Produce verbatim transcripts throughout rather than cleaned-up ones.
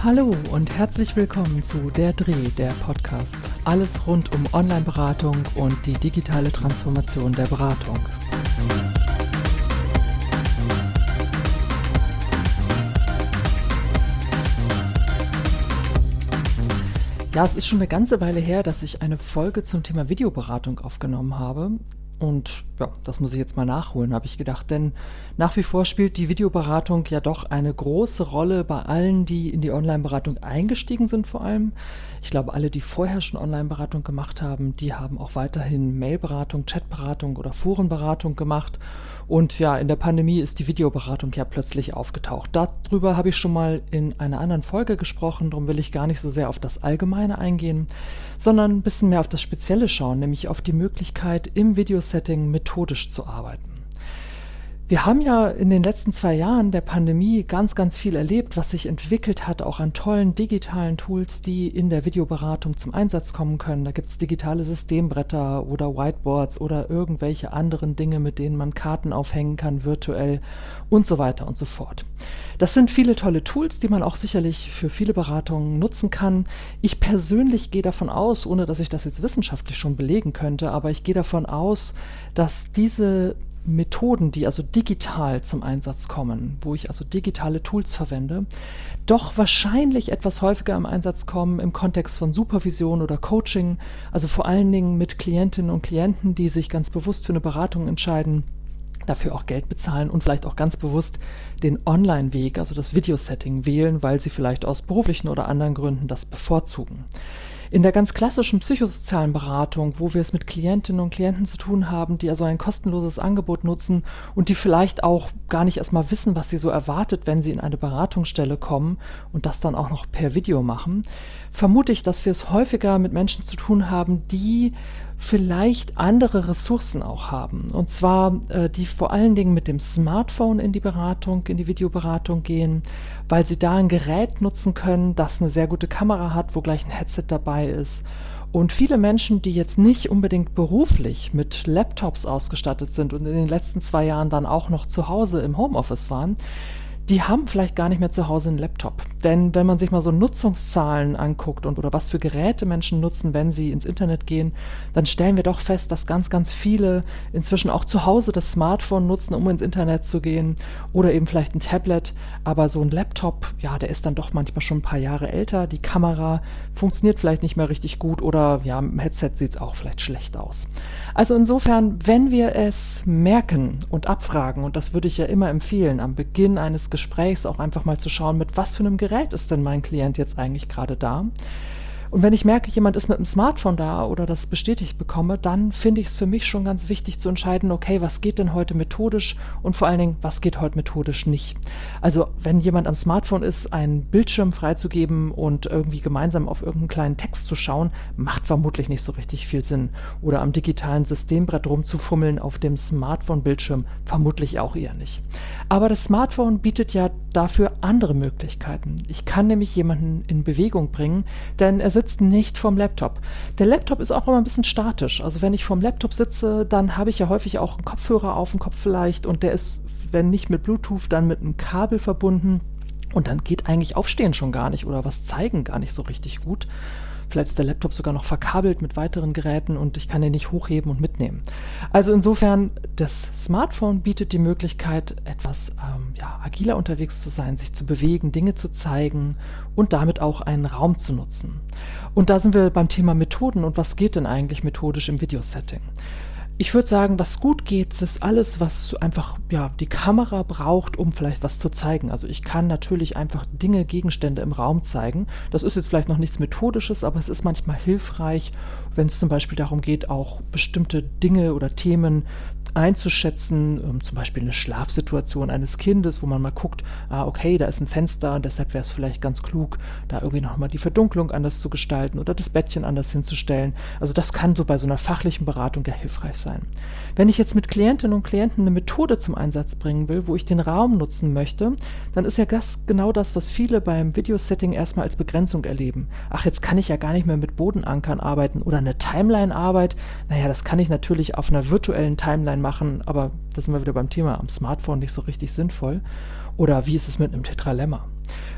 Hallo und herzlich willkommen zu Der Dreh, der Podcast. Alles rund um Online-Beratung und die digitale Transformation der Beratung. Ja, es ist schon eine ganze Weile her, dass ich eine Folge zum Thema Videoberatung aufgenommen habe. Und ja, das muss ich jetzt mal nachholen, habe ich gedacht. Denn nach wie vor spielt die Videoberatung ja doch eine große Rolle bei allen, die in die Online-Beratung eingestiegen sind vor allem. Ich glaube, alle, die vorher schon Online-Beratung gemacht haben, die haben auch weiterhin Mail-Beratung, Chat-Beratung oder Forenberatung gemacht. Und ja, in der Pandemie ist die Videoberatung ja plötzlich aufgetaucht. Darüber habe ich schon mal in einer anderen Folge gesprochen, darum will ich gar nicht so sehr auf das Allgemeine eingehen, sondern ein bisschen mehr auf das Spezielle schauen, nämlich auf die Möglichkeit, im Videosetting methodisch zu arbeiten. Wir haben ja in den letzten zwei Jahren der Pandemie ganz, ganz viel erlebt, was sich entwickelt hat, auch an tollen digitalen Tools, die in der Videoberatung zum Einsatz kommen können. Da gibt es digitale Systembretter oder Whiteboards oder irgendwelche anderen Dinge, mit denen man Karten aufhängen kann, virtuell und so weiter und so fort. Das sind viele tolle Tools, die man auch sicherlich für viele Beratungen nutzen kann. Ich persönlich gehe davon aus, ohne dass ich das jetzt wissenschaftlich schon belegen könnte, aber ich gehe davon aus, dass diese Methoden, die also digital zum Einsatz kommen, wo ich also digitale Tools verwende, doch wahrscheinlich etwas häufiger im Einsatz kommen im Kontext von Supervision oder Coaching, also vor allen Dingen mit Klientinnen und Klienten, die sich ganz bewusst für eine Beratung entscheiden, dafür auch Geld bezahlen und vielleicht auch ganz bewusst den Online-Weg, also das Videosetting wählen, weil sie vielleicht aus beruflichen oder anderen Gründen das bevorzugen. In der ganz klassischen psychosozialen Beratung, wo wir es mit Klientinnen und Klienten zu tun haben, die also ein kostenloses Angebot nutzen und die vielleicht auch gar nicht erstmal wissen, was sie so erwartet, wenn sie in eine Beratungsstelle kommen und das dann auch noch per Video machen, vermute ich, dass wir es häufiger mit Menschen zu tun haben, die vielleicht andere Ressourcen auch haben. Und zwar, äh, die vor allen Dingen mit dem Smartphone in die Beratung, in die Videoberatung gehen, weil sie da ein Gerät nutzen können, das eine sehr gute Kamera hat, wo gleich ein Headset dabei ist. Und viele Menschen, die jetzt nicht unbedingt beruflich mit Laptops ausgestattet sind und in den letzten zwei Jahren dann auch noch zu Hause im Homeoffice waren, die haben vielleicht gar nicht mehr zu Hause einen Laptop. Denn wenn man sich mal so Nutzungszahlen anguckt und oder was für Geräte Menschen nutzen, wenn sie ins Internet gehen, dann stellen wir doch fest, dass ganz, ganz viele inzwischen auch zu Hause das Smartphone nutzen, um ins Internet zu gehen oder eben vielleicht ein Tablet. Aber so ein Laptop, ja, der ist dann doch manchmal schon ein paar Jahre älter. Die Kamera funktioniert vielleicht nicht mehr richtig gut oder ja, im Headset sieht es auch vielleicht schlecht aus. Also insofern, wenn wir es merken und abfragen, und das würde ich ja immer empfehlen, am Beginn eines Gesprächs auch einfach mal zu schauen, mit was für einem Gerät ist denn mein Klient jetzt eigentlich gerade da. Und wenn ich merke, jemand ist mit dem Smartphone da oder das bestätigt bekomme, dann finde ich es für mich schon ganz wichtig zu entscheiden, okay, was geht denn heute methodisch und vor allen Dingen, was geht heute methodisch nicht. Also wenn jemand am Smartphone ist, einen Bildschirm freizugeben und irgendwie gemeinsam auf irgendeinen kleinen Text zu schauen, macht vermutlich nicht so richtig viel Sinn. Oder am digitalen Systembrett rumzufummeln auf dem Smartphone-Bildschirm, vermutlich auch eher nicht. Aber das Smartphone bietet ja dafür andere Möglichkeiten. Ich kann nämlich jemanden in Bewegung bringen, denn er sitzt nicht vorm Laptop. Der Laptop ist auch immer ein bisschen statisch. Also wenn ich vorm Laptop sitze, dann habe ich ja häufig auch einen Kopfhörer auf dem Kopf vielleicht und der ist, wenn nicht mit Bluetooth, dann mit einem Kabel verbunden und dann geht eigentlich Aufstehen schon gar nicht oder was zeigen gar nicht so richtig gut. Vielleicht ist der Laptop sogar noch verkabelt mit weiteren Geräten und ich kann den nicht hochheben und mitnehmen. Also insofern, das Smartphone bietet die Möglichkeit, etwas ähm, ja, agiler unterwegs zu sein, sich zu bewegen, Dinge zu zeigen und damit auch einen Raum zu nutzen. Und da sind wir beim Thema Methoden und was geht denn eigentlich methodisch im Videosetting? Ich würde sagen, was gut geht, ist alles, was einfach ja, die Kamera braucht, um vielleicht was zu zeigen. Also ich kann natürlich einfach Dinge, Gegenstände im Raum zeigen. Das ist jetzt vielleicht noch nichts Methodisches, aber es ist manchmal hilfreich, wenn es zum Beispiel darum geht, auch bestimmte Dinge oder Themen einzuschätzen, ähm, zum Beispiel eine Schlafsituation eines Kindes, wo man mal guckt, ah, okay, da ist ein Fenster, deshalb wäre es vielleicht ganz klug, da irgendwie nochmal die Verdunklung anders zu gestalten oder das Bettchen anders hinzustellen. Also das kann so bei so einer fachlichen Beratung ja hilfreich sein. Wenn ich jetzt mit Klientinnen und Klienten eine Methode zum Einsatz bringen will, wo ich den Raum nutzen möchte, dann ist ja das genau das, was viele beim Videosetting erstmal als Begrenzung erleben. Ach, jetzt kann ich ja gar nicht mehr mit Bodenankern arbeiten oder eine Timeline-Arbeit. Naja, das kann ich natürlich auf einer virtuellen Timeline machen, aber da sind wir wieder beim Thema am Smartphone nicht so richtig sinnvoll. Oder wie ist es mit einem Tetralemma?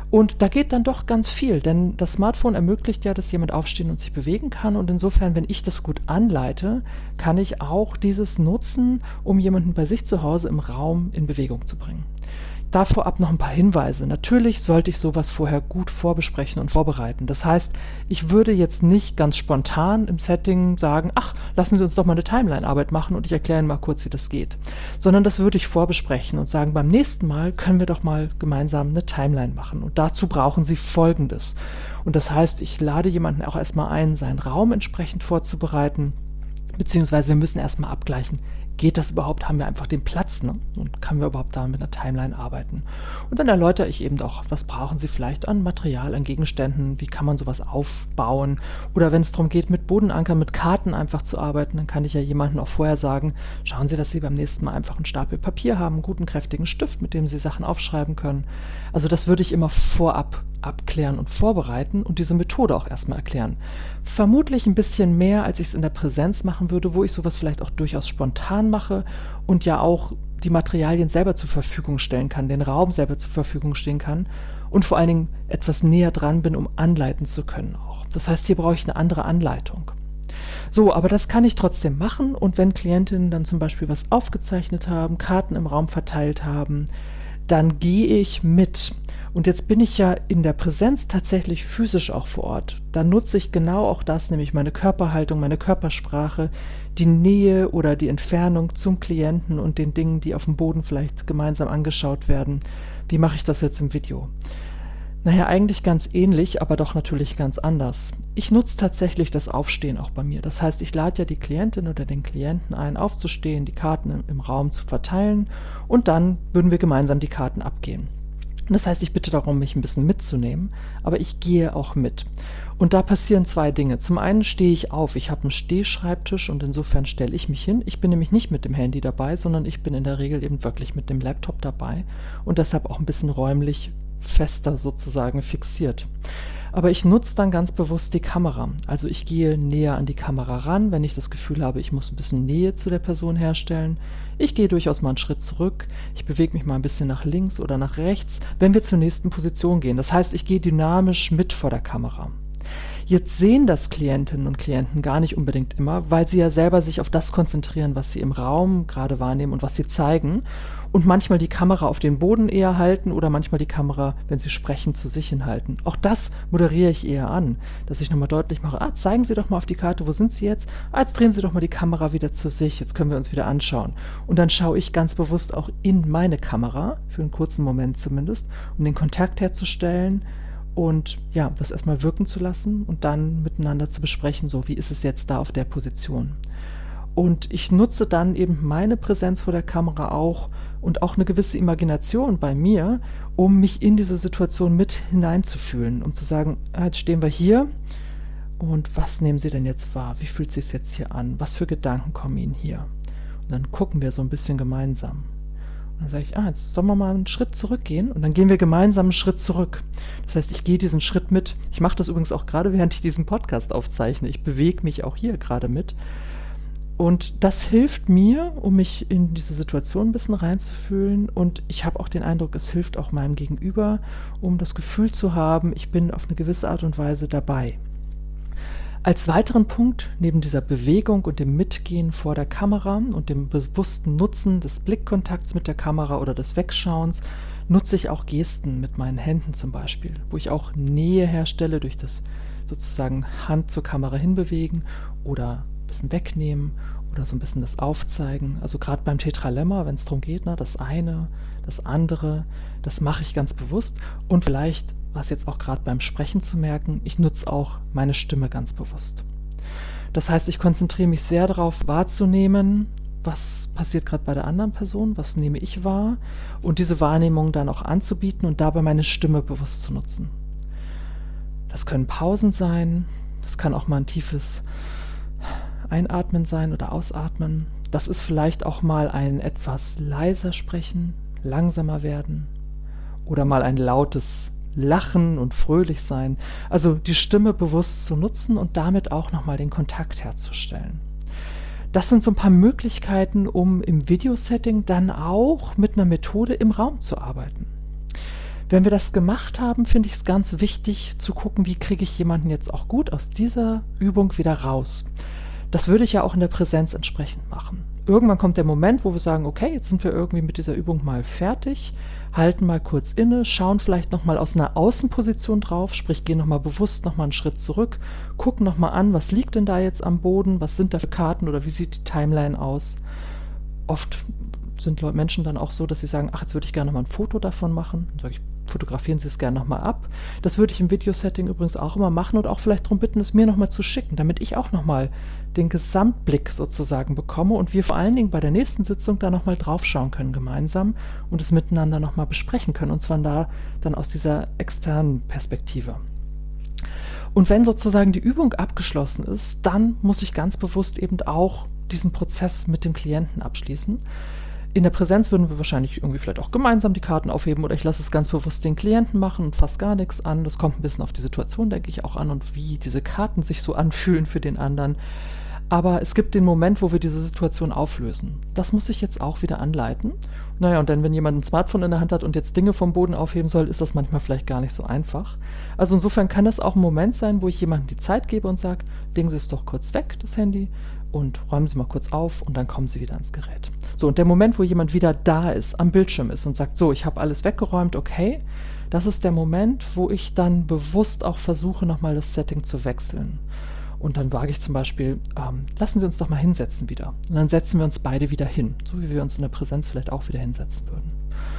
Und da geht dann doch ganz viel, denn das Smartphone ermöglicht ja, dass jemand aufstehen und sich bewegen kann. Und insofern, wenn ich das gut anleite, kann ich auch dieses nutzen, um jemanden bei sich zu Hause im Raum in Bewegung zu bringen. Da vorab noch ein paar Hinweise. Natürlich sollte ich sowas vorher gut vorbesprechen und vorbereiten. Das heißt, ich würde jetzt nicht ganz spontan im Setting sagen, ach, lassen Sie uns doch mal eine Timeline-Arbeit machen und ich erkläre Ihnen mal kurz, wie das geht. Sondern das würde ich vorbesprechen und sagen, beim nächsten Mal können wir doch mal gemeinsam eine Timeline machen. Und dazu brauchen Sie Folgendes. Und das heißt, ich lade jemanden auch erstmal ein, seinen Raum entsprechend vorzubereiten, beziehungsweise wir müssen erstmal abgleichen, geht das überhaupt, haben wir einfach den Platz, ne? Und können wir überhaupt da mit einer Timeline arbeiten? Und dann erläutere ich eben auch, was brauchen Sie vielleicht an Material, an Gegenständen, wie kann man sowas aufbauen? Oder wenn es darum geht, mit Bodenankern, mit Karten einfach zu arbeiten, dann kann ich ja jemandem auch vorher sagen, schauen Sie, dass Sie beim nächsten Mal einfach einen Stapel Papier haben, einen guten, kräftigen Stift, mit dem Sie Sachen aufschreiben können. Also das würde ich immer vorab abklären und vorbereiten und diese Methode auch erstmal erklären. Vermutlich ein bisschen mehr, als ich es in der Präsenz machen würde, wo ich sowas vielleicht auch durchaus spontan mache und ja auch die Materialien selber zur Verfügung stellen kann, den Raum selber zur Verfügung stehen kann und vor allen Dingen etwas näher dran bin, um anleiten zu können auch. Das heißt, hier brauche ich eine andere Anleitung. So, aber das kann ich trotzdem machen und wenn Klientinnen dann zum Beispiel was aufgezeichnet haben, Karten im Raum verteilt haben, dann gehe ich mit. Und jetzt bin ich ja in der Präsenz tatsächlich physisch auch vor Ort. Da nutze ich genau auch das, nämlich meine Körperhaltung, meine Körpersprache, die Nähe oder die Entfernung zum Klienten und den Dingen, die auf dem Boden vielleicht gemeinsam angeschaut werden. Wie mache ich das jetzt im Video? Naja, eigentlich ganz ähnlich, aber doch natürlich ganz anders. Ich nutze tatsächlich das Aufstehen auch bei mir. Das heißt, ich lade ja die Klientin oder den Klienten ein, aufzustehen, die Karten im, im Raum zu verteilen und dann würden wir gemeinsam die Karten abgehen. Und das heißt, ich bitte darum, mich ein bisschen mitzunehmen, aber ich gehe auch mit. Und da passieren zwei Dinge. Zum einen stehe ich auf. Ich habe einen Stehschreibtisch und insofern stelle ich mich hin. Ich bin nämlich nicht mit dem Handy dabei, sondern ich bin in der Regel eben wirklich mit dem Laptop dabei und deshalb auch ein bisschen räumlich fester sozusagen fixiert. Aber ich nutze dann ganz bewusst die Kamera. Also ich gehe näher an die Kamera ran, wenn ich das Gefühl habe, ich muss ein bisschen Nähe zu der Person herstellen. Ich gehe durchaus mal einen Schritt zurück. Ich bewege mich mal ein bisschen nach links oder nach rechts, wenn wir zur nächsten Position gehen. Das heißt, ich gehe dynamisch mit vor der Kamera. Jetzt sehen das Klientinnen und Klienten gar nicht unbedingt immer, weil sie ja selber sich auf das konzentrieren, was sie im Raum gerade wahrnehmen und was sie zeigen und manchmal die Kamera auf den Boden eher halten oder manchmal die Kamera, wenn sie sprechen, zu sich hinhalten. Auch das moderiere ich eher an, dass ich nochmal deutlich mache, ah, zeigen Sie doch mal auf die Karte, wo sind Sie jetzt? Ah, jetzt drehen Sie doch mal die Kamera wieder zu sich, jetzt können wir uns wieder anschauen. Und dann schaue ich ganz bewusst auch in meine Kamera, für einen kurzen Moment zumindest, um den Kontakt herzustellen, und ja, das erstmal wirken zu lassen und dann miteinander zu besprechen, so wie ist es jetzt da auf der Position. Und ich nutze dann eben meine Präsenz vor der Kamera auch und auch eine gewisse Imagination bei mir, um mich in diese Situation mit hineinzufühlen, um zu sagen, ah, jetzt stehen wir hier und was nehmen Sie denn jetzt wahr? Wie fühlt es sich jetzt hier an? Was für Gedanken kommen Ihnen hier? Und dann gucken wir so ein bisschen gemeinsam. Und dann sage ich, ah, jetzt sollen wir mal einen Schritt zurückgehen und dann gehen wir gemeinsam einen Schritt zurück. Das heißt, ich gehe diesen Schritt mit. Ich mache das übrigens auch gerade, während ich diesen Podcast aufzeichne. Ich bewege mich auch hier gerade mit. Und das hilft mir, um mich in diese Situation ein bisschen reinzufühlen. Und ich habe auch den Eindruck, es hilft auch meinem Gegenüber, um das Gefühl zu haben, ich bin auf eine gewisse Art und Weise dabei. Als weiteren Punkt, neben dieser Bewegung und dem Mitgehen vor der Kamera und dem bewussten Nutzen des Blickkontakts mit der Kamera oder des Wegschauens, nutze ich auch Gesten mit meinen Händen zum Beispiel, wo ich auch Nähe herstelle durch das sozusagen Hand zur Kamera hinbewegen oder ein bisschen wegnehmen oder so ein bisschen das Aufzeigen. Also gerade beim Tetralemma, wenn es darum geht, ne, das eine, das andere, das mache ich ganz bewusst und vielleicht was jetzt auch gerade beim Sprechen zu merken, ich nutze auch meine Stimme ganz bewusst. Das heißt, ich konzentriere mich sehr darauf wahrzunehmen, was passiert gerade bei der anderen Person, was nehme ich wahr und diese Wahrnehmung dann auch anzubieten und dabei meine Stimme bewusst zu nutzen. Das können Pausen sein, das kann auch mal ein tiefes Einatmen sein oder Ausatmen. Das ist vielleicht auch mal ein etwas leiser Sprechen, langsamer werden oder mal ein lautes Lachen und fröhlich sein, also die Stimme bewusst zu nutzen und damit auch nochmal den Kontakt herzustellen. Das sind so ein paar Möglichkeiten, um im Videosetting dann auch mit einer Methode im Raum zu arbeiten. Wenn wir das gemacht haben, finde ich es ganz wichtig zu gucken, wie kriege ich jemanden jetzt auch gut aus dieser Übung wieder raus. Das würde ich ja auch in der Präsenz entsprechend machen. Irgendwann kommt der Moment, wo wir sagen, okay, jetzt sind wir irgendwie mit dieser Übung mal fertig, halten mal kurz inne, schauen vielleicht nochmal aus einer Außenposition drauf, sprich gehen nochmal bewusst nochmal einen Schritt zurück, gucken nochmal an, was liegt denn da jetzt am Boden, was sind da für Karten oder wie sieht die Timeline aus. Oft sind Menschen dann auch so, dass sie sagen, ach, jetzt würde ich gerne mal ein Foto davon machen. Dann sage ich, fotografieren Sie es gerne nochmal ab. Das würde ich im Videosetting übrigens auch immer machen und auch vielleicht darum bitten, es mir nochmal zu schicken, damit ich auch nochmal den Gesamtblick sozusagen bekomme und wir vor allen Dingen bei der nächsten Sitzung da nochmal drauf schauen können gemeinsam und es miteinander nochmal besprechen können, und zwar da dann aus dieser externen Perspektive. Und wenn sozusagen die Übung abgeschlossen ist, dann muss ich ganz bewusst eben auch diesen Prozess mit dem Klienten abschließen. In der Präsenz würden wir wahrscheinlich irgendwie vielleicht auch gemeinsam die Karten aufheben oder ich lasse es ganz bewusst den Klienten machen und fasse gar nichts an. Das kommt ein bisschen auf die Situation, denke ich, auch an und wie diese Karten sich so anfühlen für den anderen. Aber es gibt den Moment, wo wir diese Situation auflösen. Das muss ich jetzt auch wieder anleiten. Naja, und dann, wenn jemand ein Smartphone in der Hand hat und jetzt Dinge vom Boden aufheben soll, ist das manchmal vielleicht gar nicht so einfach. Also insofern kann das auch ein Moment sein, wo ich jemandem die Zeit gebe und sage, legen Sie es doch kurz weg, das Handy, und räumen Sie mal kurz auf und dann kommen Sie wieder ans Gerät. So, und der Moment, wo jemand wieder da ist, am Bildschirm ist und sagt, so, ich habe alles weggeräumt, okay, das ist der Moment, wo ich dann bewusst auch versuche, nochmal das Setting zu wechseln. Und dann wage ich zum Beispiel, ähm, lassen Sie uns doch mal hinsetzen wieder. Und dann setzen wir uns beide wieder hin, so wie wir uns in der Präsenz vielleicht auch wieder hinsetzen würden.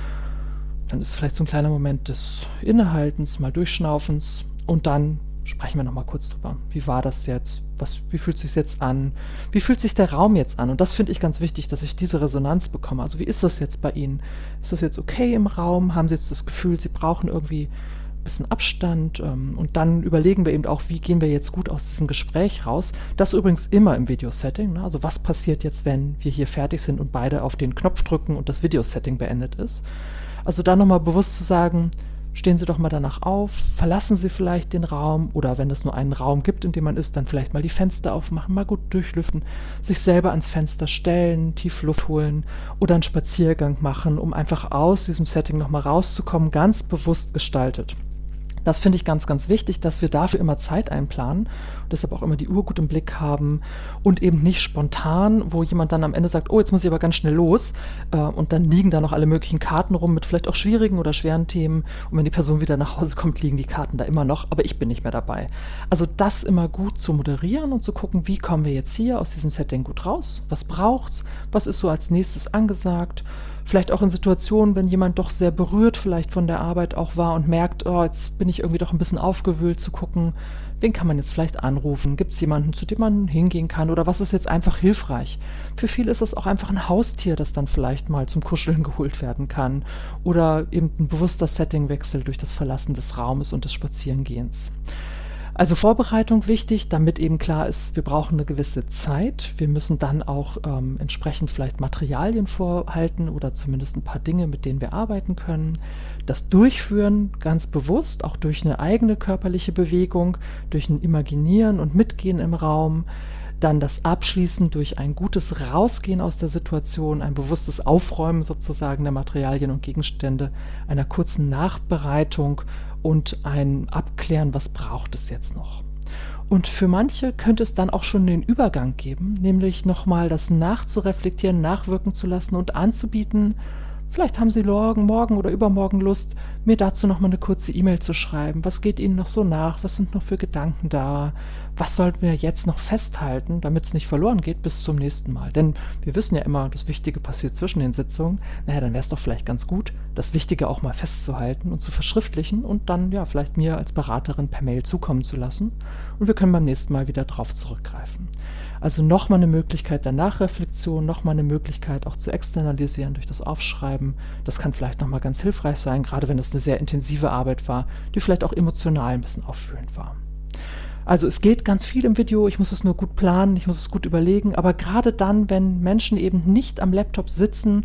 Dann ist vielleicht so ein kleiner Moment des Innehaltens, mal Durchschnaufens und dann sprechen wir noch mal kurz drüber. Wie war das jetzt? Was, wie fühlt es sich jetzt an? Wie fühlt sich der Raum jetzt an? Und das finde ich ganz wichtig, dass ich diese Resonanz bekomme. Also wie ist das jetzt bei Ihnen? Ist das jetzt okay im Raum? Haben Sie jetzt das Gefühl, Sie brauchen irgendwie ein bisschen Abstand? Und dann überlegen wir eben auch, wie gehen wir jetzt gut aus diesem Gespräch raus? Das übrigens immer im Videosetting. Ne? Also was passiert jetzt, wenn wir hier fertig sind und beide auf den Knopf drücken und das Videosetting beendet ist? Also da nochmal bewusst zu sagen, stehen Sie doch mal danach auf, verlassen Sie vielleicht den Raum oder wenn es nur einen Raum gibt, in dem man ist, dann vielleicht mal die Fenster aufmachen, mal gut durchlüften, sich selber ans Fenster stellen, tief Luft holen oder einen Spaziergang machen, um einfach aus diesem Setting nochmal rauszukommen, ganz bewusst gestaltet. Das finde ich ganz, ganz wichtig, dass wir dafür immer Zeit einplanen und deshalb auch immer die Uhr gut im Blick haben und eben nicht spontan, wo jemand dann am Ende sagt, oh, jetzt muss ich aber ganz schnell los äh, und dann liegen da noch alle möglichen Karten rum mit vielleicht auch schwierigen oder schweren Themen und wenn die Person wieder nach Hause kommt, liegen die Karten da immer noch, aber ich bin nicht mehr dabei. Also das immer gut zu moderieren und zu gucken, wie kommen wir jetzt hier aus diesem Setting gut raus, was braucht's, was ist so als nächstes angesagt. Vielleicht auch in Situationen, wenn jemand doch sehr berührt vielleicht von der Arbeit auch war und merkt, oh, jetzt bin ich irgendwie doch ein bisschen aufgewühlt, zu gucken, wen kann man jetzt vielleicht anrufen? Gibt es jemanden, zu dem man hingehen kann? Oder was ist jetzt einfach hilfreich? Für viele ist es auch einfach ein Haustier, das dann vielleicht mal zum Kuscheln geholt werden kann. Oder eben ein bewusster Settingwechsel durch das Verlassen des Raumes und des Spazierengehens. Also Vorbereitung wichtig, damit eben klar ist, wir brauchen eine gewisse Zeit. Wir müssen dann auch ähm, entsprechend vielleicht Materialien vorhalten oder zumindest ein paar Dinge, mit denen wir arbeiten können. Das Durchführen ganz bewusst, auch durch eine eigene körperliche Bewegung, durch ein Imaginieren und Mitgehen im Raum. Dann das Abschließen durch ein gutes Rausgehen aus der Situation, ein bewusstes Aufräumen sozusagen der Materialien und Gegenstände, einer kurzen Nachbereitung und ein Abklären, was braucht es jetzt noch. Und für manche könnte es dann auch schon den Übergang geben, nämlich nochmal das nachzureflektieren, nachwirken zu lassen und anzubieten. Vielleicht haben Sie morgen, morgen oder übermorgen Lust, mir dazu nochmal eine kurze E-Mail zu schreiben. Was geht Ihnen noch so nach? Was sind noch für Gedanken da? Was sollten wir jetzt noch festhalten, damit es nicht verloren geht bis zum nächsten Mal? Denn wir wissen ja immer, das Wichtige passiert zwischen den Sitzungen. Naja, dann wäre es doch vielleicht ganz gut, das Wichtige auch mal festzuhalten und zu verschriftlichen und dann ja vielleicht mir als Beraterin per Mail zukommen zu lassen. Und wir können beim nächsten Mal wieder drauf zurückgreifen. Also nochmal eine Möglichkeit der Nachreflexion, nochmal eine Möglichkeit auch zu externalisieren durch das Aufschreiben. Das kann vielleicht nochmal ganz hilfreich sein, gerade wenn es eine sehr intensive Arbeit war, die vielleicht auch emotional ein bisschen auffühlend war. Also es geht ganz viel im Video, ich muss es nur gut planen, ich muss es gut überlegen, aber gerade dann, wenn Menschen eben nicht am Laptop sitzen,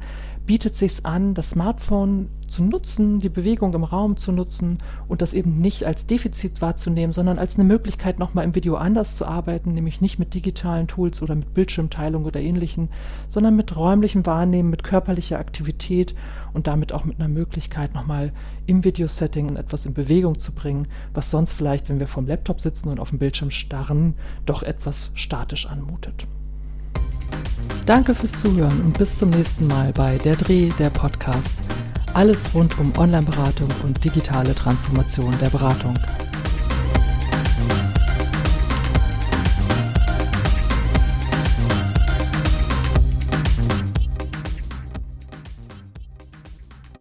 bietet sich's an, das Smartphone zu nutzen, die Bewegung im Raum zu nutzen und das eben nicht als Defizit wahrzunehmen, sondern als eine Möglichkeit, nochmal im Video anders zu arbeiten, nämlich nicht mit digitalen Tools oder mit Bildschirmteilung oder Ähnlichem, sondern mit räumlichem Wahrnehmen, mit körperlicher Aktivität und damit auch mit einer Möglichkeit, nochmal im Videosetting etwas in Bewegung zu bringen, was sonst vielleicht, wenn wir vorm Laptop sitzen und auf dem Bildschirm starren, doch etwas statisch anmutet. Danke fürs Zuhören und bis zum nächsten Mal bei Der Dreh, der Podcast. Alles rund um Online-Beratung und digitale Transformation der Beratung.